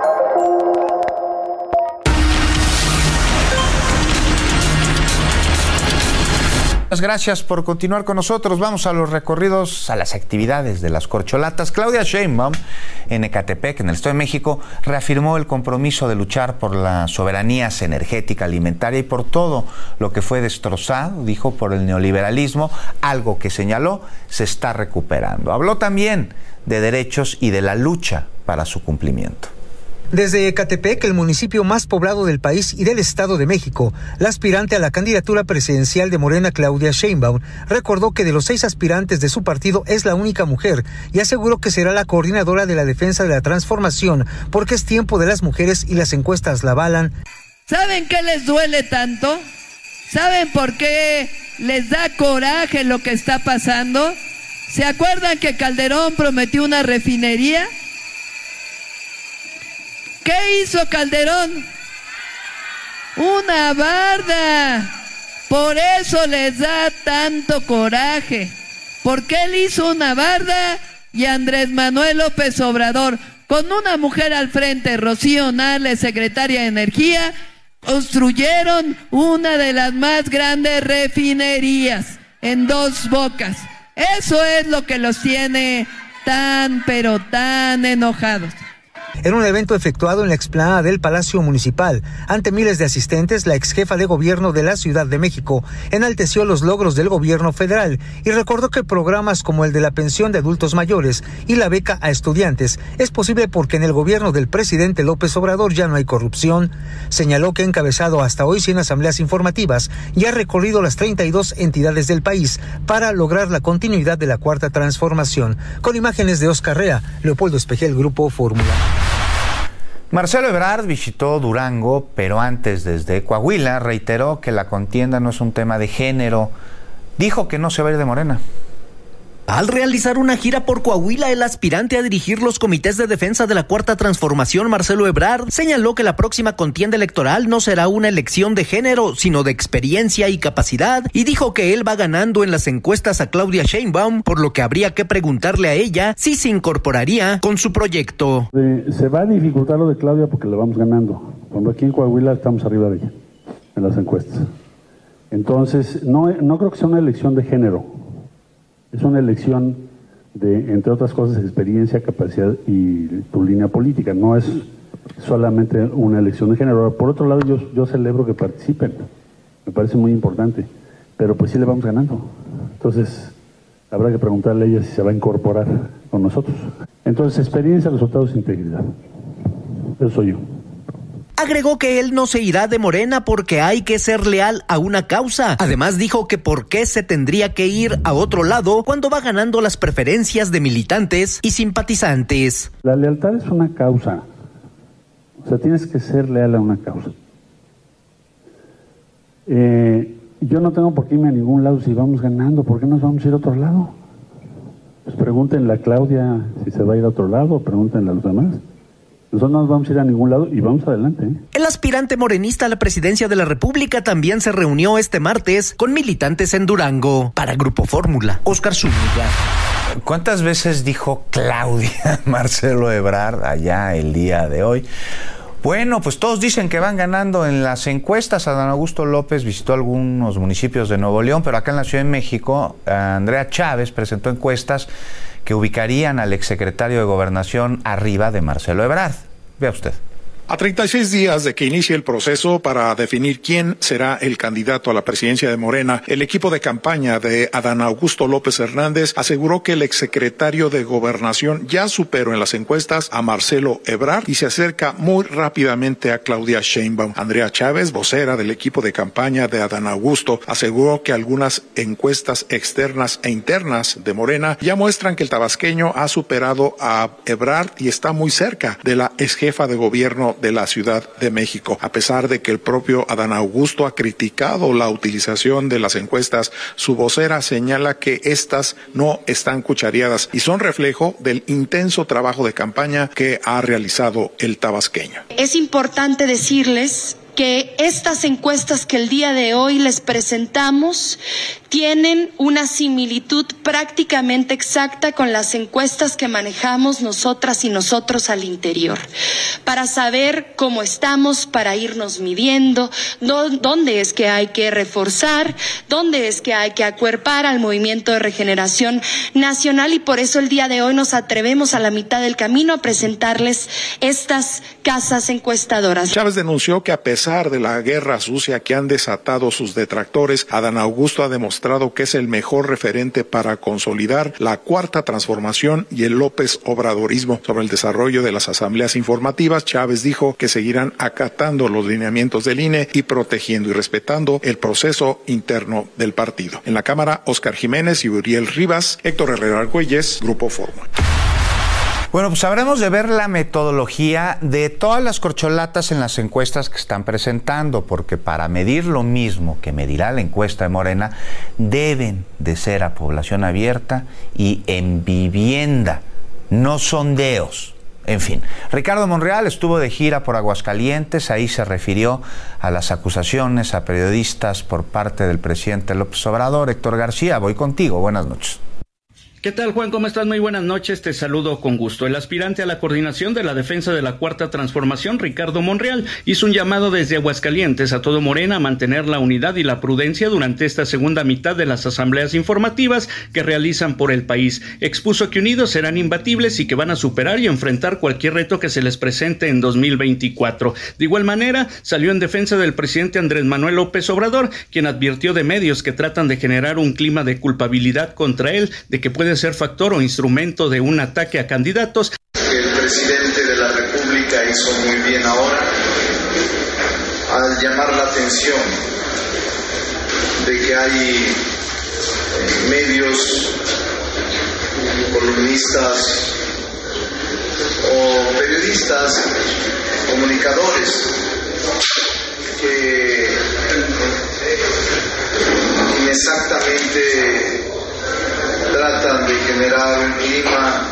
S4: Gracias por continuar con nosotros. Vamos a los recorridos, a las actividades de las corcholatas. Claudia Sheinbaum, en Ecatepec, en el Estado de México, reafirmó el compromiso de luchar por la soberanía energética, alimentaria y por todo lo que fue destrozado, dijo, por el neoliberalismo, algo que señaló se está recuperando. Habló también de derechos y de la lucha para su cumplimiento.
S21: Desde Ecatepec, el municipio más poblado del país y del Estado de México, la aspirante a la candidatura presidencial de Morena, Claudia Sheinbaum, recordó que de los 6 aspirantes de su partido es la única mujer y aseguró que será la coordinadora de la defensa de la transformación porque es tiempo de las mujeres y las encuestas la avalan.
S22: ¿Saben qué les duele tanto? ¿Saben por qué les da coraje lo que está pasando? ¿Se acuerdan que Calderón prometió una refinería? ¿Qué hizo Calderón? Una barda. Por eso les da tanto coraje. Porque él hizo una barda y Andrés Manuel López Obrador, con una mujer al frente, Rocío Nale, secretaria de Energía, construyeron una de las más grandes refinerías en Dos Bocas. Eso es lo que los tiene tan, pero tan enojados.
S21: En un evento efectuado en la explanada del Palacio Municipal, ante miles de asistentes, la exjefa de gobierno de la Ciudad de México enalteció los logros del gobierno federal y recordó que programas como el de la pensión de adultos mayores y la beca a estudiantes es posible porque en el gobierno del presidente López Obrador ya no hay corrupción. Señaló que ha encabezado hasta hoy 100 asambleas informativas y ha recorrido las 32 entidades del país para lograr la continuidad de la Cuarta Transformación. Con imágenes de Oscar Rea, Leopoldo Espejel, Grupo Fórmula.
S4: Marcelo Ebrard visitó Durango, pero antes desde Coahuila reiteró que la contienda no es un tema de género. Dijo que no se va a ir de Morena.
S1: Al realizar una gira por Coahuila, el aspirante a dirigir los comités de defensa de la Cuarta Transformación, Marcelo Ebrard, señaló que la próxima contienda electoral no será una elección de género, sino de experiencia y capacidad, y dijo que él va ganando en las encuestas a Claudia Sheinbaum, por lo que habría que preguntarle a ella si se incorporaría con su proyecto.
S3: Se va a dificultar lo de Claudia porque le vamos ganando. Cuando aquí en Coahuila estamos arriba de ella, en las encuestas. Entonces, no creo que sea una elección de género. Es una elección de, entre otras cosas, experiencia, capacidad y tu línea política. No es solamente una elección de género. Por otro lado, yo celebro que participen. Me parece muy importante. Pero pues sí le vamos ganando. Entonces, habrá que preguntarle a ella si se va a incorporar con nosotros. Entonces, experiencia, resultados, integridad. Eso soy yo.
S1: Agregó que él no se irá de Morena porque hay que ser leal a una causa. Además dijo que por qué se tendría que ir a otro lado cuando va ganando las preferencias de militantes y simpatizantes.
S3: La lealtad es una causa. O sea, tienes que ser leal a una causa. Yo no tengo por qué irme a ningún lado si vamos ganando. ¿Por qué nos vamos a ir a otro lado? Pues pregúntenle a Claudia si se va a ir a otro lado, pregúntenle a los demás. Nosotros no nos vamos a ir a ningún lado y vamos adelante.
S1: El aspirante morenista a la presidencia de la República también se reunió este martes con militantes en Durango. Para Grupo Fórmula, Óscar Zúñiga.
S4: ¿Cuántas veces dijo Claudia Marcelo Ebrard allá el día de hoy? Bueno, pues todos dicen que van ganando en las encuestas. Adán Augusto López visitó algunos municipios de Nuevo León, pero acá en la Ciudad de México, Andrea Chávez presentó encuestas que ubicarían al exsecretario de Gobernación arriba de Marcelo Ebrard. Vea usted.
S23: A 36 días de que inicie el proceso para definir quién será el candidato a la presidencia de Morena, el equipo de campaña de Adán Augusto López Hernández aseguró que el exsecretario de Gobernación ya superó en las encuestas a Marcelo Ebrard y se acerca muy rápidamente a Claudia Sheinbaum. Andrea Chávez, vocera del equipo de campaña de Adán Augusto, aseguró que algunas encuestas externas e internas de Morena ya muestran que el tabasqueño ha superado a Ebrard y está muy cerca de la exjefa de gobierno de la Ciudad de México. A pesar de que el propio Adán Augusto ha criticado la utilización de las encuestas, su vocera señala que estas no están cuchareadas y son reflejo del intenso trabajo de campaña que ha realizado el tabasqueño.
S24: Es importante decirles que estas encuestas que el día de hoy les presentamos tienen una similitud prácticamente exacta con las encuestas que manejamos nosotras y nosotros al interior, para saber cómo estamos, para irnos midiendo, dónde es que hay que reforzar, dónde es que hay que acuerpar al Movimiento de Regeneración Nacional, y por eso el día de hoy nos atrevemos a la mitad del camino a presentarles estas casas encuestadoras.
S23: Chávez denunció que a pesar de la guerra sucia que han desatado sus detractores, Adán Augusto ha demostrado que es el mejor referente para consolidar la Cuarta Transformación y el López Obradorismo. Sobre el desarrollo de las asambleas informativas, Chávez dijo que seguirán acatando los lineamientos del INE y protegiendo y respetando el proceso interno del partido. En la Cámara, Óscar Jiménez y Uriel Rivas, Héctor Herrera Argüelles, Grupo Fórmula.
S4: Bueno, pues habremos de ver la metodología de todas las corcholatas en las encuestas que están presentando, porque para medir lo mismo que medirá la encuesta de Morena, deben de ser a población abierta y en vivienda, no sondeos. En fin, Ricardo Monreal estuvo de gira por Aguascalientes, ahí se refirió a las acusaciones a periodistas por parte del presidente López Obrador. Héctor García, voy contigo, buenas noches.
S25: ¿Qué tal, Juan? ¿Cómo estás? Muy buenas noches, te saludo con gusto. El aspirante a la coordinación de la defensa de la Cuarta Transformación, Ricardo Monreal, hizo un llamado desde Aguascalientes a todo Morena a mantener la unidad y la prudencia durante esta segunda mitad de las asambleas informativas que realizan por el país. Expuso que unidos serán imbatibles y que van a superar y enfrentar cualquier reto que se les presente en 2024. De igual manera, salió en defensa del presidente Andrés Manuel López Obrador, quien advirtió de medios que tratan de generar un clima de culpabilidad contra él, de que puede ser factor o instrumento de un ataque a candidatos.
S26: El presidente de la República hizo muy bien ahora al llamar la atención de que hay medios, columnistas o periodistas, comunicadores que inexactamente tratan de clima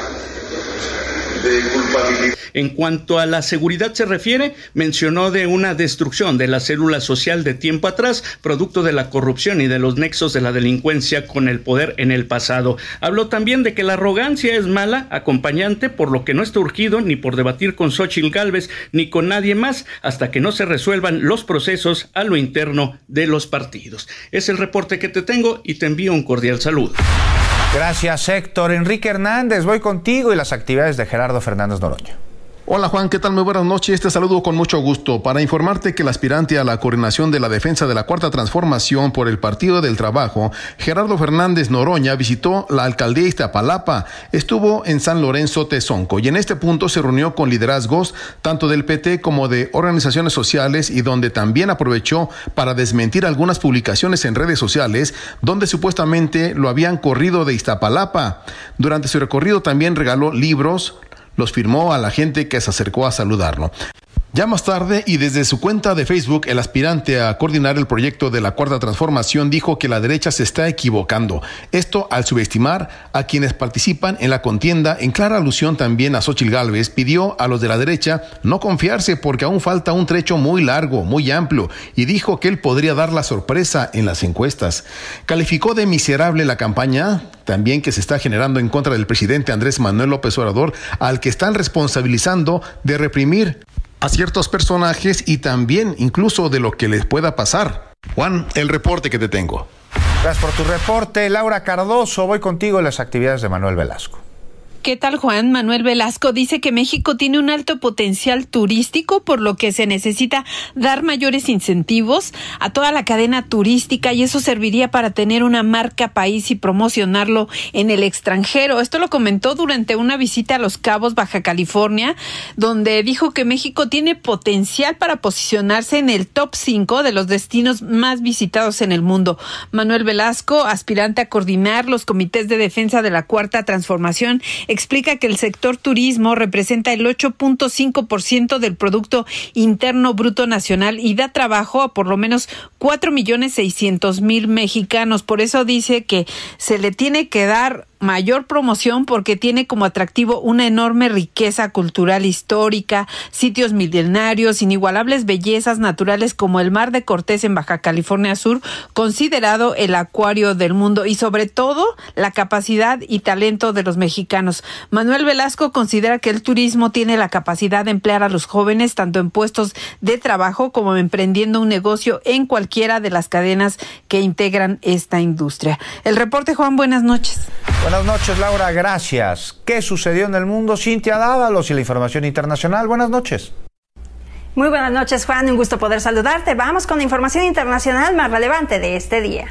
S26: de culpabilidad.
S25: En cuanto a la seguridad se refiere, mencionó de una destrucción de la célula social de tiempo atrás, producto de la corrupción y de los nexos de la delincuencia con el poder en el pasado. Habló también de que la arrogancia es mala acompañante, por lo que no está urgido ni por debatir con Xóchitl Gálvez ni con nadie más hasta que no se resuelvan los procesos a lo interno de los partidos. Es el reporte que te tengo y te envío un cordial saludo.
S4: Gracias, Héctor. Enrique Hernández, voy contigo y las actividades de Gerardo Fernández Noroña.
S16: Hola Juan, ¿qué tal? Muy buenas noches, te saludo con mucho gusto para informarte que el aspirante a la coordinación de la defensa de la Cuarta Transformación por el Partido del Trabajo, Gerardo Fernández Noroña, visitó la alcaldía de Iztapalapa, estuvo en San Lorenzo Tezonco y en este punto se reunió con liderazgos tanto del PT como de organizaciones sociales y donde también aprovechó para desmentir algunas publicaciones en redes sociales donde supuestamente lo habían corrido de Iztapalapa. Durante su recorrido también regaló libros, los firmó a la gente que se acercó a saludarlo. Ya más tarde, y desde su cuenta de Facebook, el aspirante a coordinar el proyecto de la Cuarta Transformación dijo que la derecha se está equivocando. Esto al subestimar a quienes participan en la contienda. En clara alusión también a Xóchitl Gálvez, pidió a los de la derecha no confiarse porque aún falta un trecho muy largo, muy amplio, y dijo que él podría dar la sorpresa en las encuestas. Calificó de miserable la campaña también que se está generando en contra del presidente Andrés Manuel López Obrador, al que están responsabilizando de reprimir a ciertos personajes y también incluso de lo que les pueda pasar. Juan, el reporte que te tengo.
S4: Gracias por tu reporte. Laura Cardoso, voy contigo en las actividades de Manuel Velasco.
S5: ¿Qué tal, Juan? Manuel Velasco dice que México tiene un alto potencial turístico, por lo que se necesita dar mayores incentivos a toda la cadena turística y eso serviría para tener una marca país y promocionarlo en el extranjero. Esto lo comentó durante una visita a Los Cabos, Baja California, donde dijo que México tiene potencial para posicionarse en el top 5 de los destinos más visitados en el mundo. Manuel Velasco, aspirante a coordinar los comités de defensa de la Cuarta Transformación, explica que el sector turismo representa el 8.5% del Producto Interno Bruto Nacional y da trabajo a por lo menos 4.600.000 mexicanos. Por eso dice que se le tiene que dar mayor promoción porque tiene como atractivo una enorme riqueza cultural histórica, sitios milenarios, inigualables bellezas naturales como el Mar de Cortés en Baja California Sur, considerado el acuario del mundo, y sobre todo la capacidad y talento de los mexicanos. Manuel Velasco considera que el turismo tiene la capacidad de emplear a los jóvenes tanto en puestos de trabajo como emprendiendo un negocio en cualquiera de las cadenas que integran esta industria. El reporte, Juan, buenas noches.
S4: Buenas noches, Laura, gracias. ¿Qué sucedió en el mundo? Cintia Dávalos y la información internacional. Buenas noches.
S6: Muy buenas noches, Juan. Un gusto poder saludarte. Vamos con la información internacional más relevante de este día.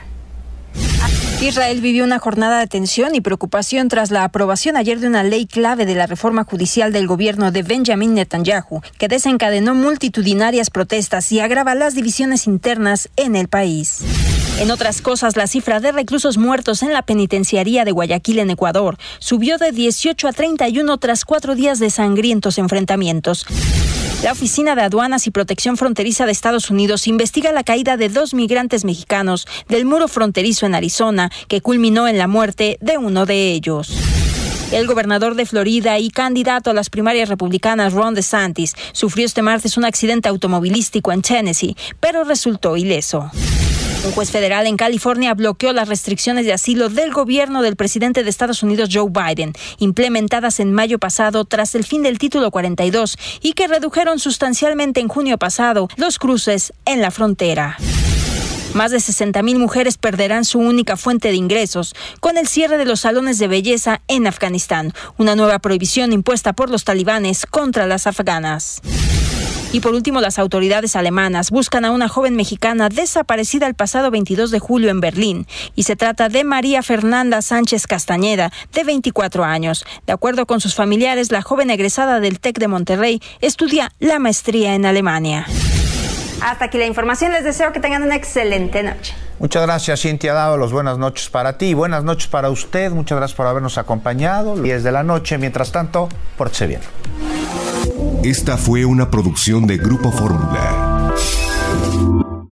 S6: Israel vivió una jornada de tensión y preocupación tras la aprobación ayer de una ley clave de la reforma judicial del gobierno de Benjamin Netanyahu, que desencadenó multitudinarias protestas y agrava las divisiones internas en el país. En otras cosas, la cifra de reclusos muertos en la penitenciaría de Guayaquil, en Ecuador, subió de 18 a 31 tras 4 días de sangrientos enfrentamientos. La Oficina de Aduanas y Protección Fronteriza de Estados Unidos investiga la caída de 2 migrantes mexicanos del muro fronterizo en Arizona, que culminó en la muerte de uno de ellos. El gobernador de Florida y candidato a las primarias republicanas, Ron DeSantis, sufrió este martes un accidente automovilístico en Tennessee, pero resultó ileso. Un juez federal en California bloqueó las restricciones de asilo del gobierno del presidente de Estados Unidos, Joe Biden, implementadas en mayo pasado tras el fin del Título 42 y que redujeron sustancialmente en junio pasado los cruces en la frontera. Más de 60,000 mujeres perderán su única fuente de ingresos con el cierre de los salones de belleza en Afganistán, una nueva prohibición impuesta por los talibanes contra las afganas. Y por último, las autoridades alemanas buscan a una joven mexicana desaparecida el pasado 22 de julio en Berlín, y se trata de María Fernanda Sánchez Castañeda, de 24 años. De acuerdo con sus familiares, la joven egresada del TEC de Monterrey estudia la maestría en Alemania. Hasta aquí la información, les deseo que tengan una excelente noche.
S4: Muchas gracias, Cintia Dávalos. Buenas noches para ti, buenas noches para usted. Muchas gracias por habernos acompañado. 10 de la noche. Mientras tanto, pórtese bien.
S7: Esta fue una producción de Grupo Fórmula.